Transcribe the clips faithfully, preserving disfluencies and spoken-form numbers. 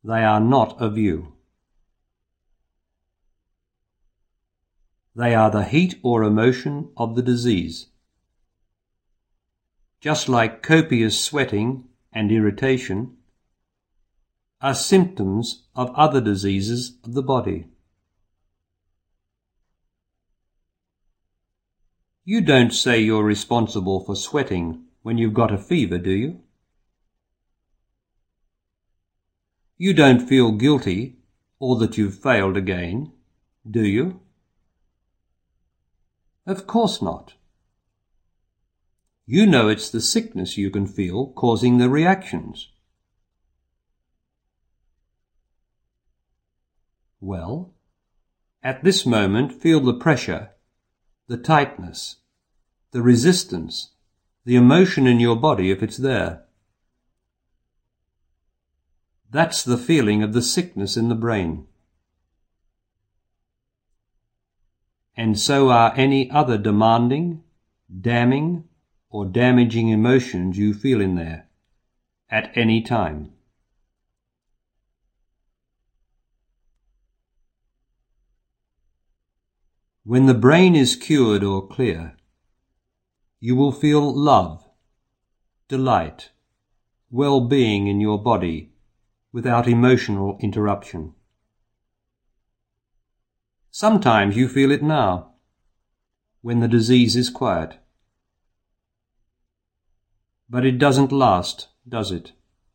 They are not of you. They are the heat or emotion of the disease. Just like copious sweating and irritation are symptoms of other diseases of the body. You don't say you're responsible for sweating when you've got a fever, do you? You don't feel guilty or that you've failed again, do you? Of course not. You know it's the sickness you can feel causing the reactions. Well, at this moment feel the pressure, the tightness, the resistance, the emotion in your body if it's there. That's the feeling of the sickness in the brain. And so are any other demanding, damning, or damaging emotions you feel in there, at any time. When the brain is cured or clear, you will feel love, delight, well-being in your body without emotional interruption. Sometimes you feel it now, when the disease is quiet. But it doesn't last, does it?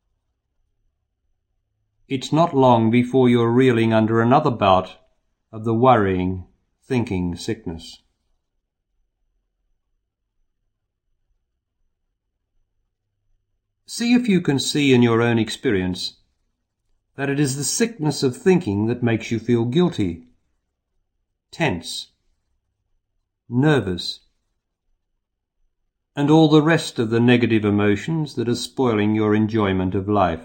It's not long before you're reeling under another bout of the worrying, thinking sickness. See if you can see in your own experience that it is the sickness of thinking that makes you feel guilty, tense, nervous, and all the rest of the negative emotions that are spoiling your enjoyment of life.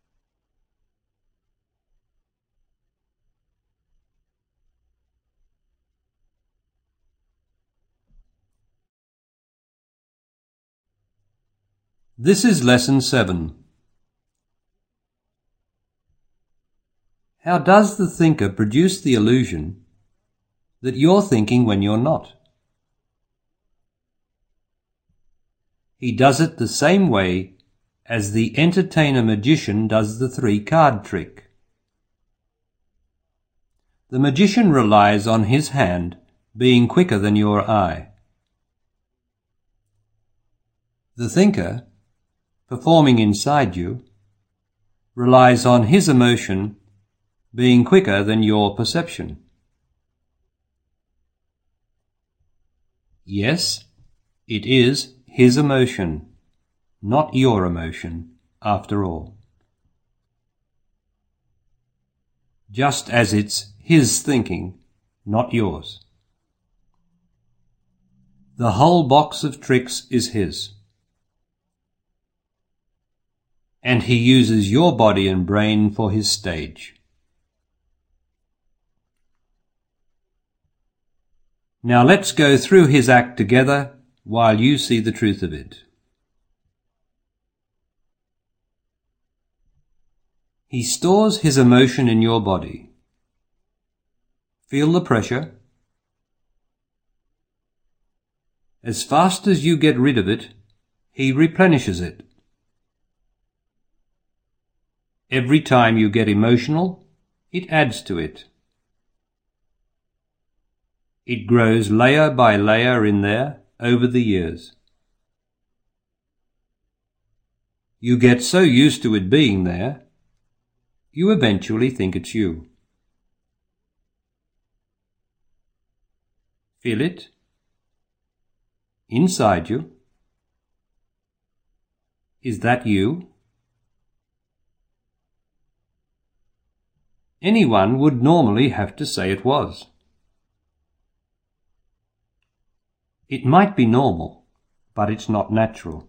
This is Lesson seven. How does the thinker produce the illusion that you're thinking when you're not? He does it the same way as the entertainer magician does the three-card trick. The magician relies on his hand being quicker than your eye. The thinker, performing inside you, relies on his emotion being quicker than your perception. Yes, it is his emotion, not your emotion, after all. Just as it's his thinking, not yours. The whole box of tricks is his. And he uses your body and brain for his stage. Now let's go through his act together while you see the truth of it. He stores his emotion in your body. Feel the pressure. As fast as you get rid of it, he replenishes it. Every time you get emotional, it adds to it. It grows layer by layer in there over the years. You get so used to it being there, you eventually think it's you. Feel it? Inside you? Is that you? Anyone would normally have to say it was. It might be normal, but it's not natural.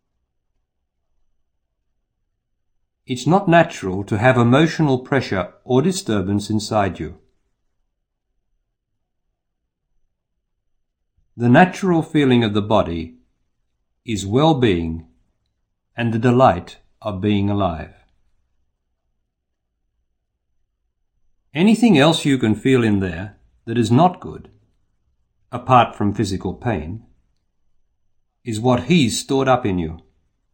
It's not natural to have emotional pressure or disturbance inside you. The natural feeling of the body is well-being and the delight of being alive. Anything else you can feel in there that is not good, apart from physical pain, is what he's stored up in you.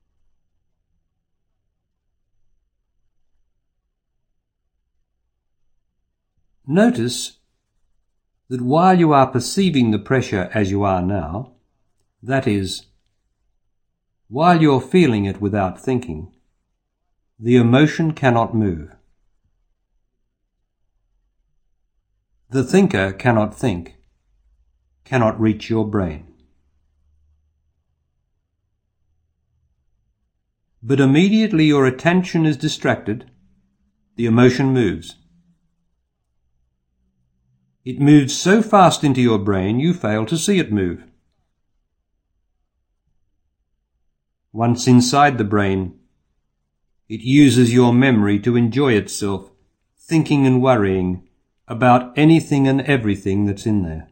Notice that while you are perceiving the pressure as you are now, that is, while you're feeling it without thinking, the emotion cannot move. The thinker cannot think, cannot reach your brain. But immediately your attention is distracted, the emotion moves. It moves so fast into your brain you fail to see it move. Once inside the brain, it uses your memory to enjoy itself, thinking and worrying about anything and everything that's in there.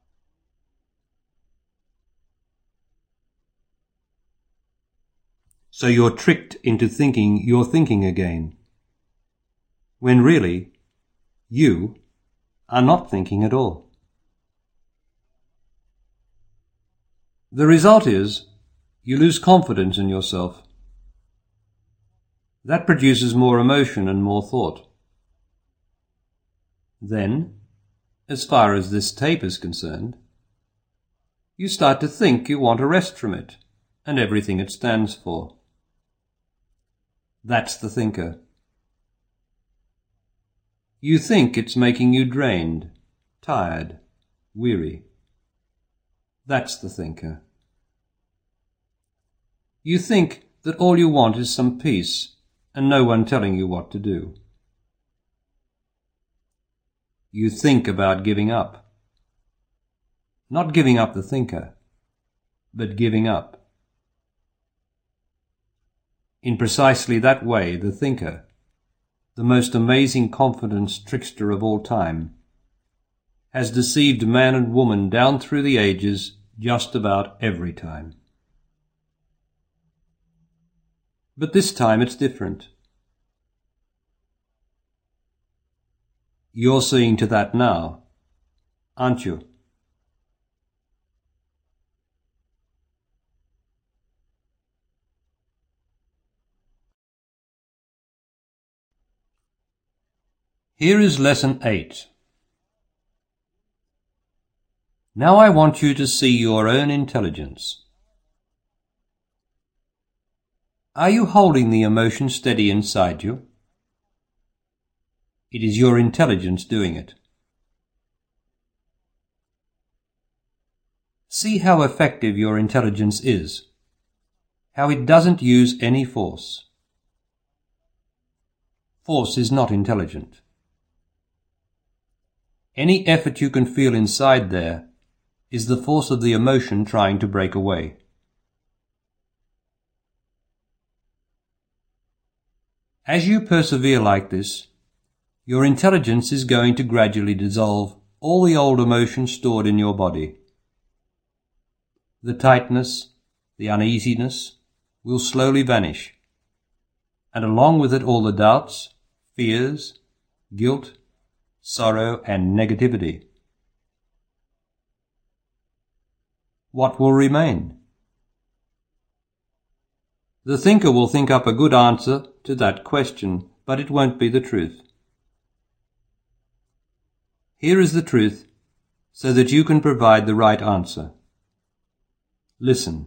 So you're tricked into thinking you're thinking again, when really, you are not thinking at all. The result is, you lose confidence in yourself. That produces more emotion and more thought. Then, as far as this tape is concerned, you start to think you want a rest from it and everything it stands for. That's the thinker. You think it's making you drained, tired, weary. That's the thinker. You think that all you want is some peace and no one telling you what to do. You think about giving up. Not giving up the thinker, but giving up. In precisely that way, the thinker, the most amazing confidence trickster of all time, has deceived man and woman down through the ages just about every time. But this time it's different. You're seeing to that now, aren't you? Here is Lesson eight. Now I want you to see your own intelligence. Are you holding the emotion steady inside you? It is your intelligence doing it. See how effective your intelligence is, how it doesn't use any force. Force is not intelligent. Any effort you can feel inside there is the force of the emotion trying to break away. As you persevere like this, your intelligence is going to gradually dissolve all the old emotion stored in your body. The tightness, the uneasiness will slowly vanish, and along with it all the doubts, fears, guilt, sorrow and negativity. What will remain? The thinker will think up a good answer to that question, but it won't be the truth. Here is the truth, so that you can provide the right answer. Listen.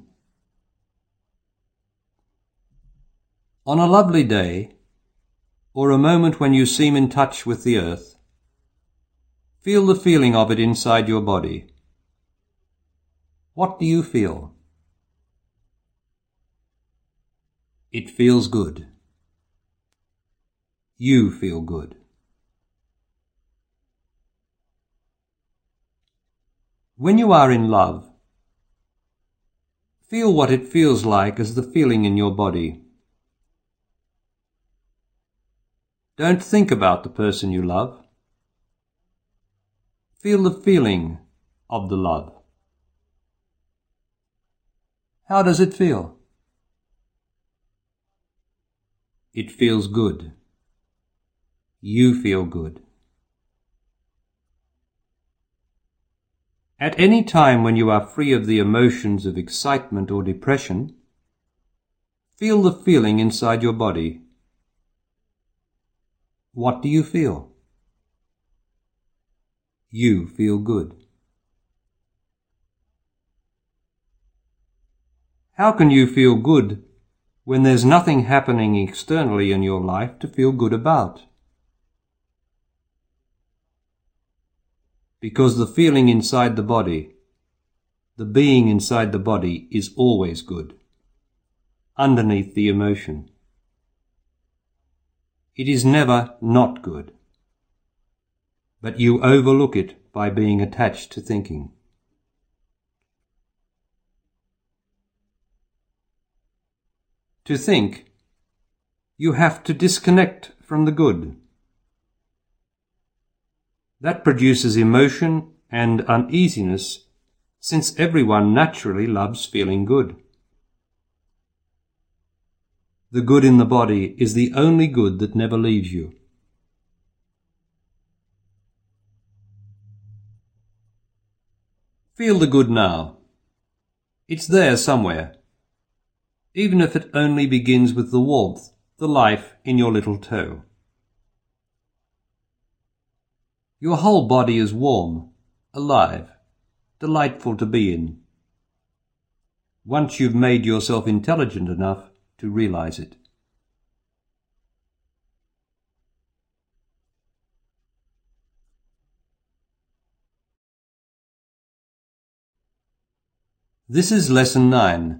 On a lovely day, or a moment when you seem in touch with the earth, feel the feeling of it inside your body. What do you feel? It feels good. You feel good. When you are in love, feel what it feels like as the feeling in your body. Don't think about the person you love. Feel the feeling of the love. How does it feel? It feels good. You feel good. At any time when you are free of the emotions of excitement or depression, feel the feeling inside your body. What do you feel? You feel good. How can you feel good when there's nothing happening externally in your life to feel good about? Because the feeling inside the body, the being inside the body, is always good, underneath the emotion. It is never not good, but you overlook it by being attached to thinking. To think, you have to disconnect from the good. That produces emotion and uneasiness, since everyone naturally loves feeling good. The good in the body is the only good that never leaves you. Feel the good now. It's there somewhere, even if it only begins with the warmth, the life in your little toe. Your whole body is warm, alive, delightful to be in, once you've made yourself intelligent enough to realize it. This is Lesson nine.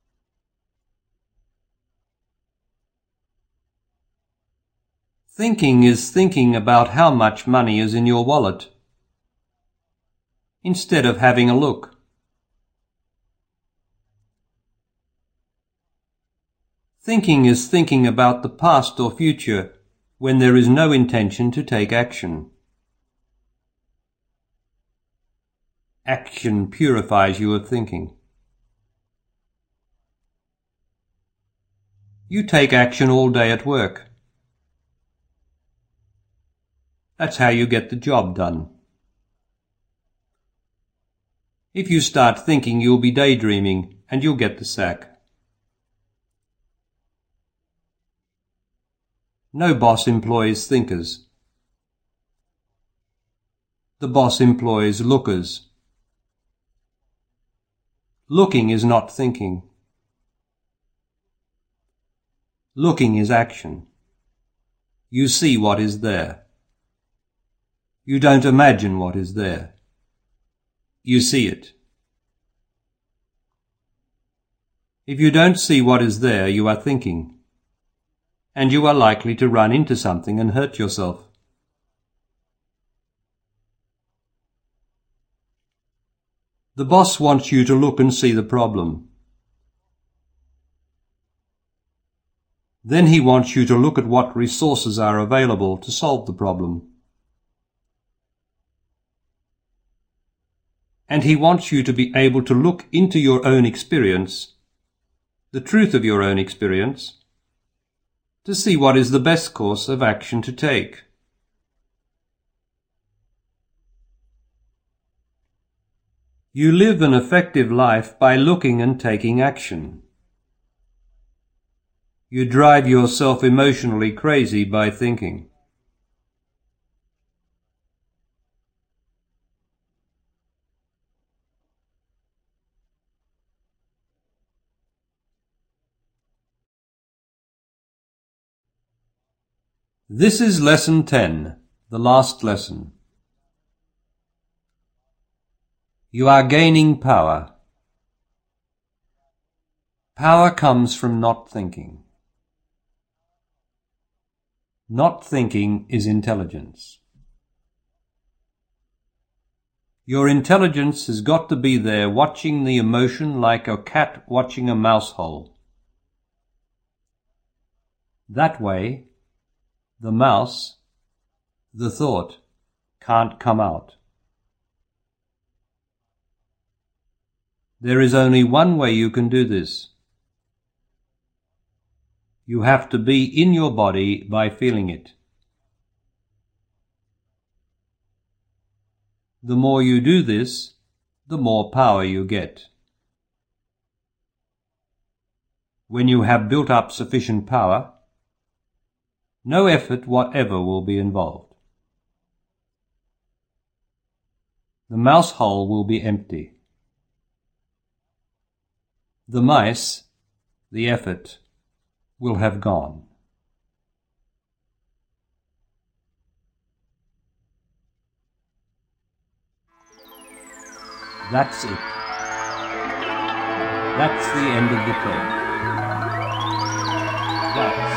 Thinking is thinking about how much money is in your wallet, instead of having a look. Thinking is thinking about the past or future when there is no intention to take action. Action purifies you of thinking. You take action all day at work. That's how you get the job done. If you start thinking, you'll be daydreaming and you'll get the sack. No boss employs thinkers. The boss employs lookers. Looking is not thinking. Looking is action. You see what is there. You don't imagine what is there. You see it. If you don't see what is there, you are thinking, and you are likely to run into something and hurt yourself. The boss wants you to look and see the problem. Then he wants you to look at what resources are available to solve the problem. And he wants you to be able to look into your own experience, the truth of your own experience, to see what is the best course of action to take. You live an effective life by looking and taking action. You drive yourself emotionally crazy by thinking. This is Lesson ten, the last lesson. You are gaining power. Power comes from not thinking. Not thinking is intelligence. Your intelligence has got to be there watching the emotion like a cat watching a mouse hole. That way, the mouse, the thought, can't come out. There is only one way you can do this. You have to be in your body by feeling it. The more you do this, the more power you get. When you have built up sufficient power, no effort whatever will be involved. The mouse hole will be empty. The mice, the effort, will have gone. That's it. That's the end of the tape. That's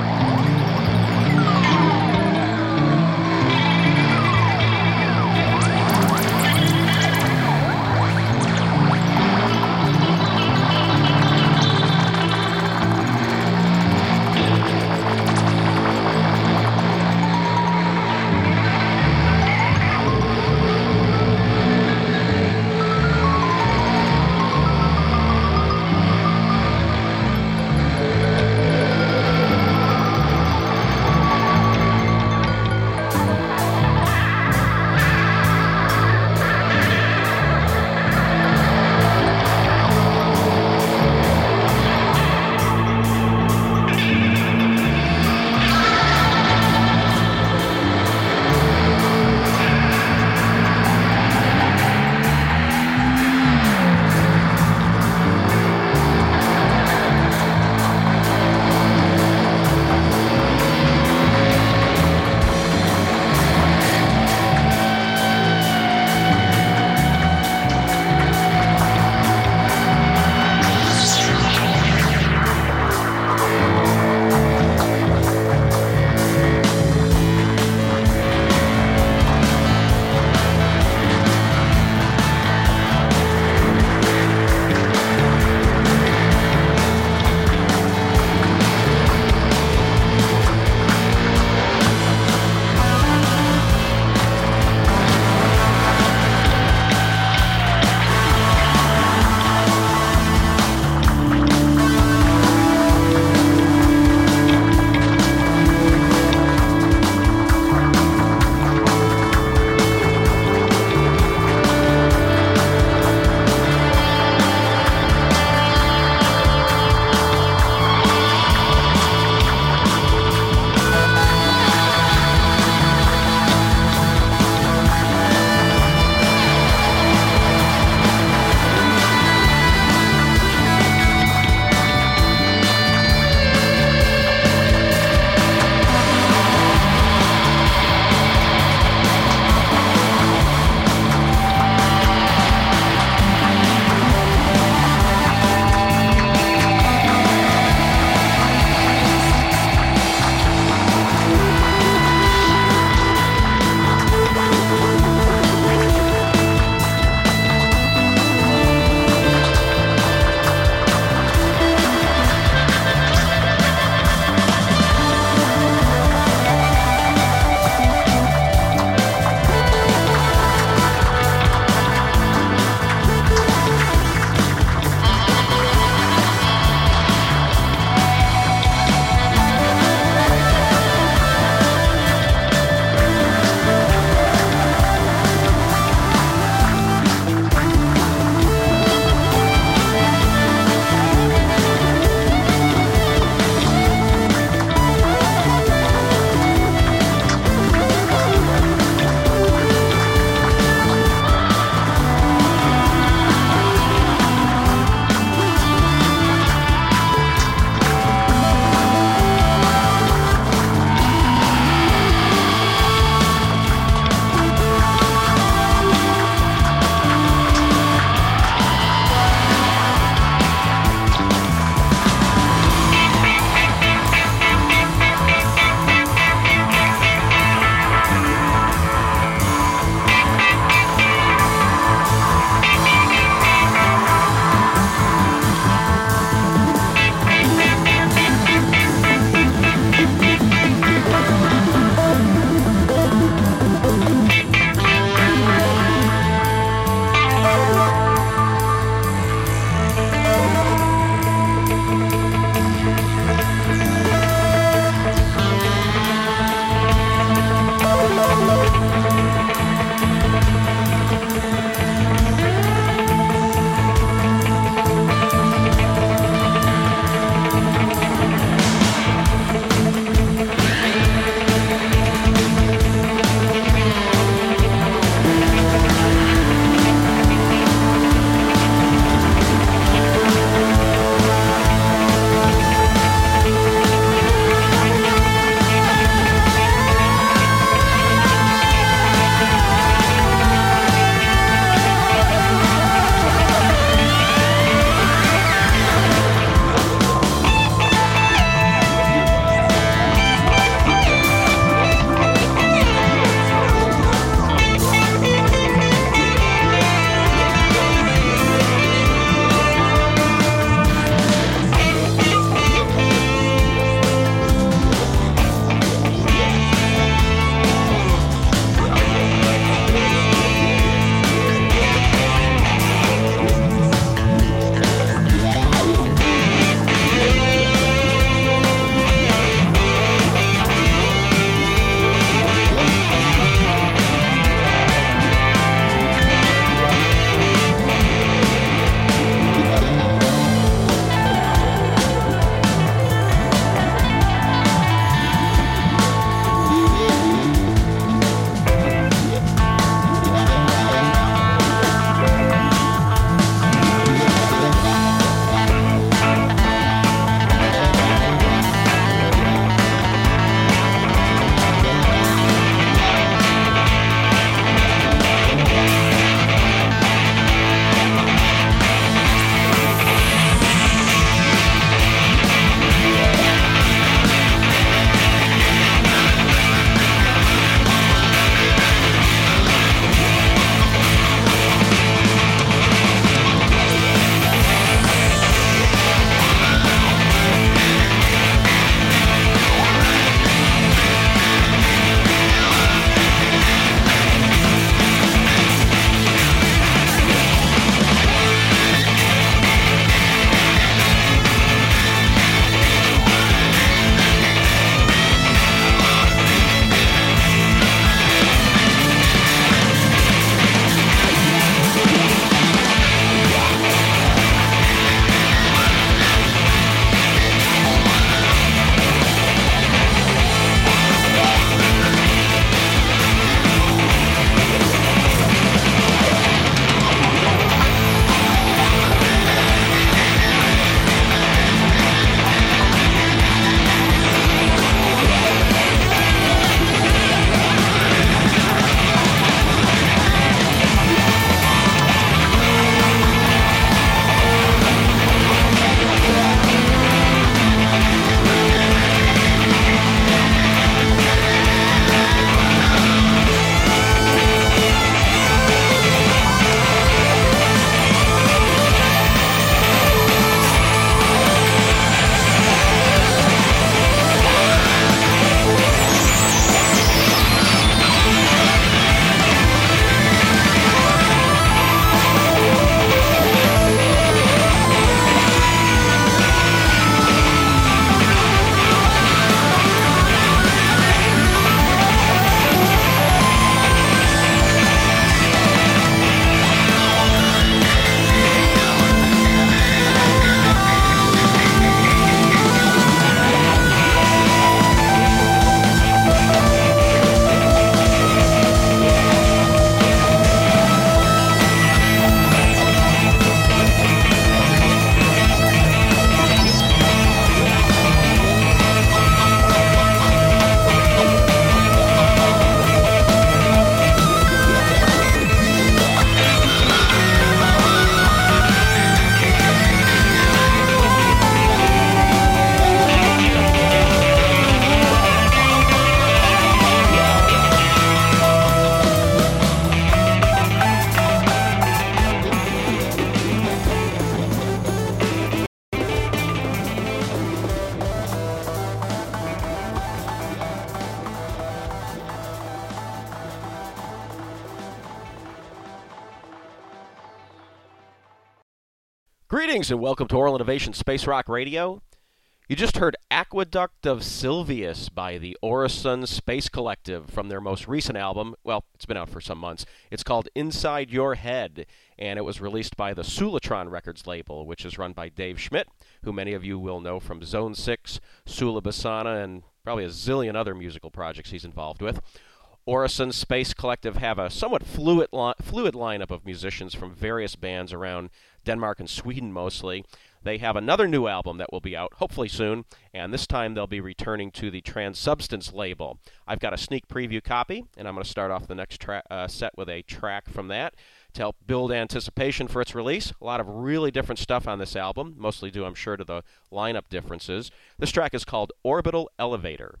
Greetings and welcome to Oral Innovation Space Rock Radio. You just heard Aqueduct of Sylvius by the Orison Space Collective from their most recent album. Well, it's been out for some months. It's called Inside Your Head, and it was released by the Sulatron Records label, which is run by Dave Schmidt, who many of you will know from Zone six, Sula Bassana, and probably a zillion other musical projects he's involved with. Orison Space Collective have a somewhat fluid, li- fluid lineup of musicians from various bands around Denmark and Sweden mostly. They have another new album that will be out hopefully soon, and this time they'll be returning to the Transubstance label. I've got a sneak preview copy, and I'm going to start off the next tra- uh, set with a track from that to help build anticipation for its release. A lot of really different stuff on this album, mostly due, I'm sure, to the lineup differences. This track is called Orbital Elevator.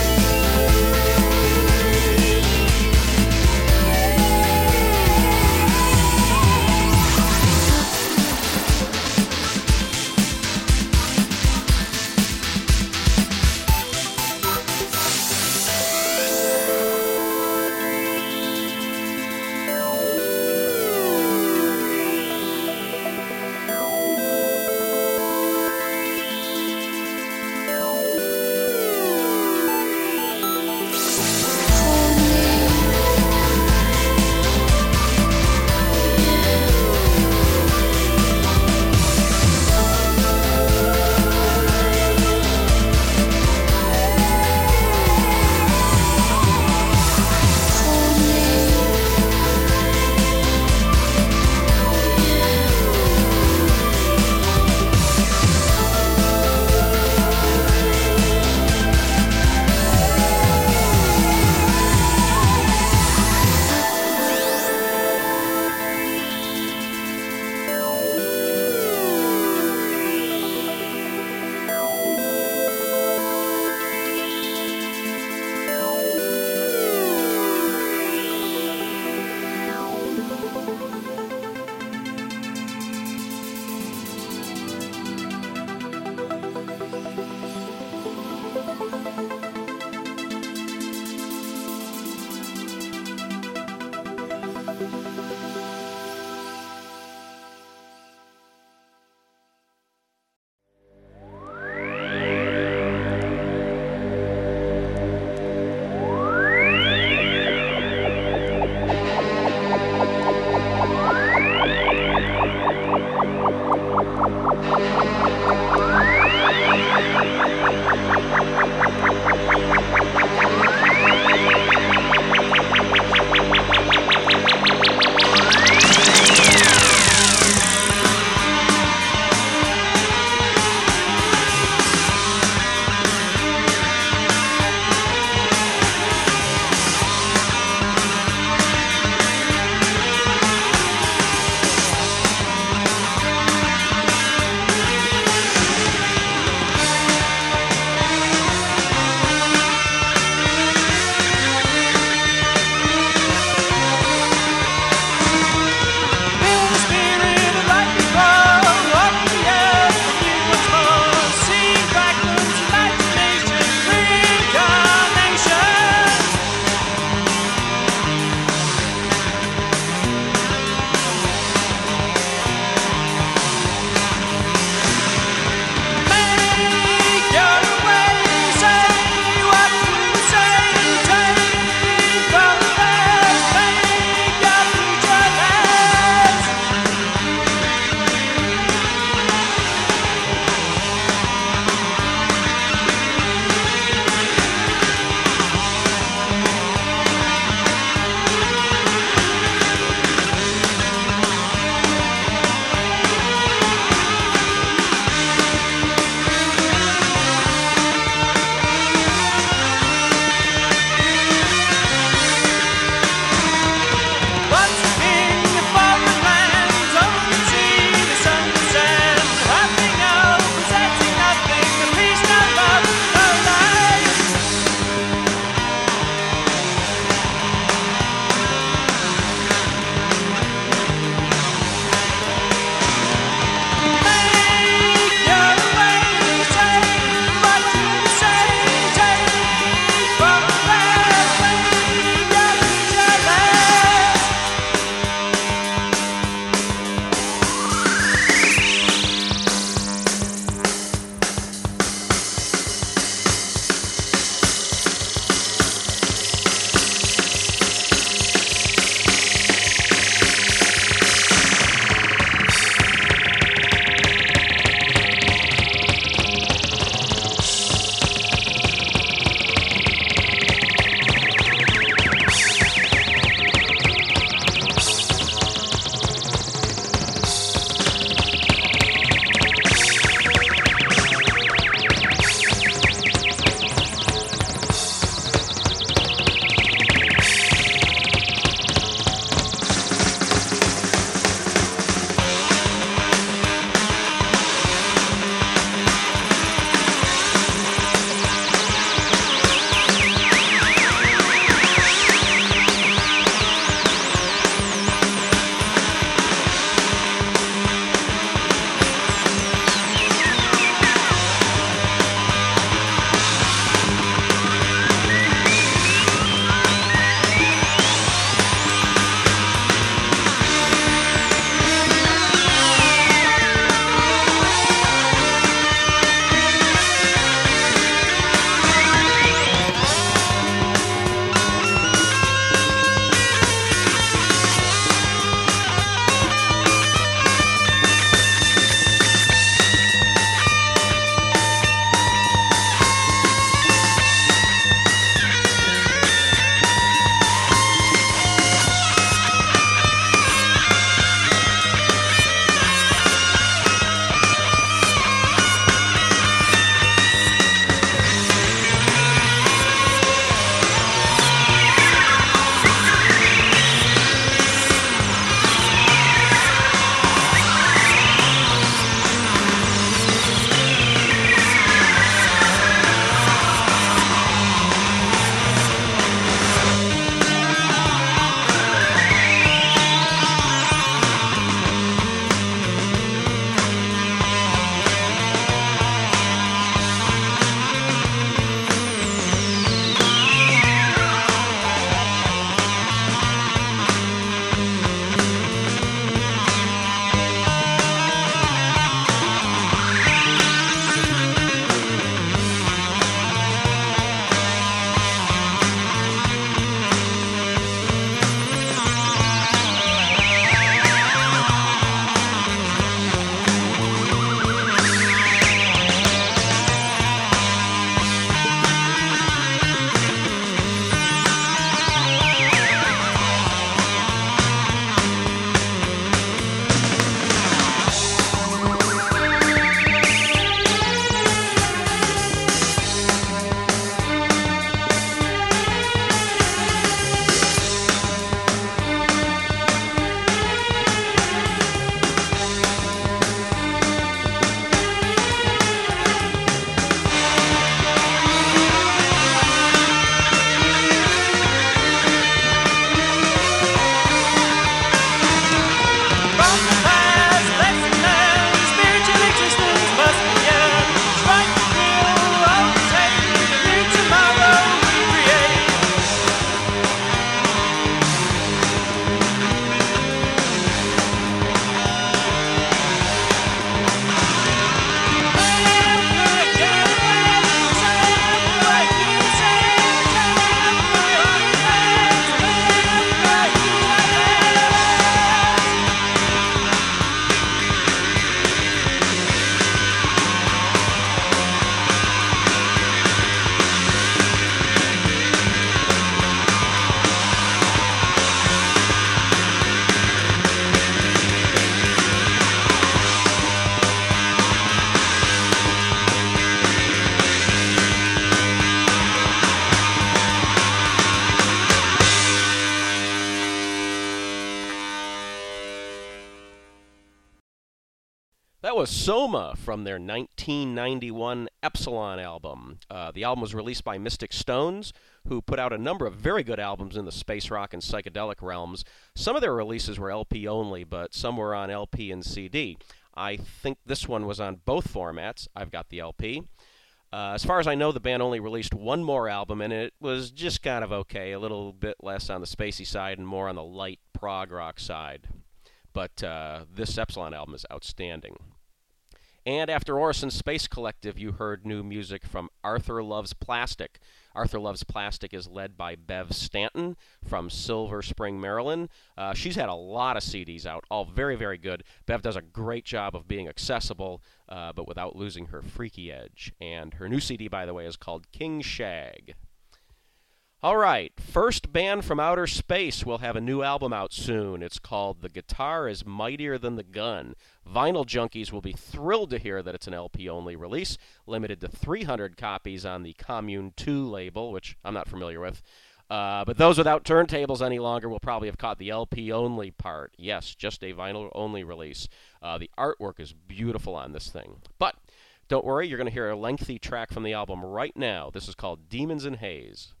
Zoosoma from their nineteen ninety-one Epsilon album. Uh, the album was released by Mystic Stones, who put out a number of very good albums in the space rock and psychedelic realms. Some of their releases were L P only, but some were on L P and C D. I think this one was on both formats. I've got the L P. Uh, as far as I know, the band only released one more album, and it was just kind of okay, a little bit less on the spacey side and more on the light prog rock side. But uh, this Epsilon album is outstanding. And after Orison Space Collective, you heard new music from Arthur Loves Plastic. Arthur Loves Plastic is led by Bev Stanton from Silver Spring, Maryland. Uh, she's had a lot of C Ds out, all very, very good. Bev does a great job of being accessible, uh, but without losing her freaky edge. And her new C D, by the way, is called King Shag. All right, First Band from Outer Space will have a new album out soon. It's called The Guitar is Mightier Than the Gun. Vinyl junkies will be thrilled to hear that it's an L P-only release, limited to three hundred copies on the Commune two label, which I'm not familiar with. Uh, but those without turntables any longer will probably have caught the L P-only part. Yes, just a vinyl-only release. Uh, the artwork is beautiful on this thing. But don't worry, you're going to hear a lengthy track from the album right now. This is called Demons in Haze.